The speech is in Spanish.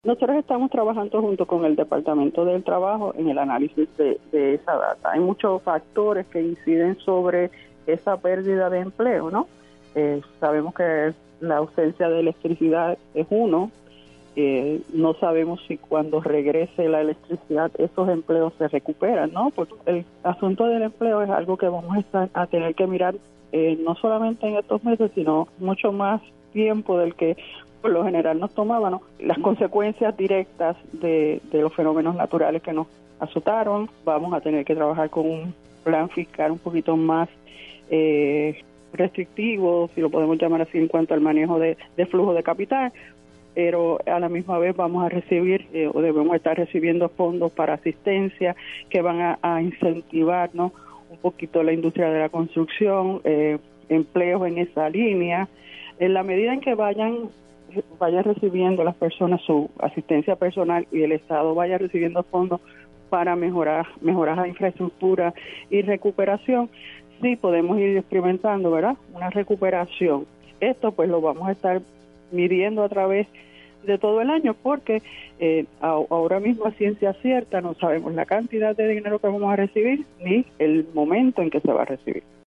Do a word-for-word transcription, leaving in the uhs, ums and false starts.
Nosotros estamos trabajando junto con el Departamento del Trabajo en el análisis de, de esa data. Hay muchos factores que inciden sobre esa pérdida de empleo, ¿no? Eh, sabemos que la ausencia de electricidad es uno. Eh, no sabemos si cuando regrese la electricidad esos empleos se recuperan, ¿no? Porque el asunto del empleo es algo que vamos a, estar, a tener que mirar eh, no solamente en estos meses, sino mucho más tiempo del que por lo general nos tomaban, ¿no? Las consecuencias directas de, de los fenómenos naturales que nos azotaron. Vamos a tener que trabajar con un plan fiscal un poquito más eh, restrictivo, si lo podemos llamar así, en cuanto al manejo de, de flujo de capital, pero a la misma vez vamos a recibir eh, o debemos estar recibiendo fondos para asistencia que van a, a incentivar, ¿no?, un poquito la industria de la construcción, eh, empleos en esa línea. En la medida en que vayan vayan recibiendo las personas su asistencia personal y el Estado vaya recibiendo fondos para mejorar mejorar la infraestructura y recuperación, sí podemos ir experimentando, ¿verdad?, una recuperación. Esto pues lo vamos a estar midiendo a través de todo el año porque eh, ahora mismo a ciencia cierta no sabemos la cantidad de dinero que vamos a recibir ni el momento en que se va a recibir.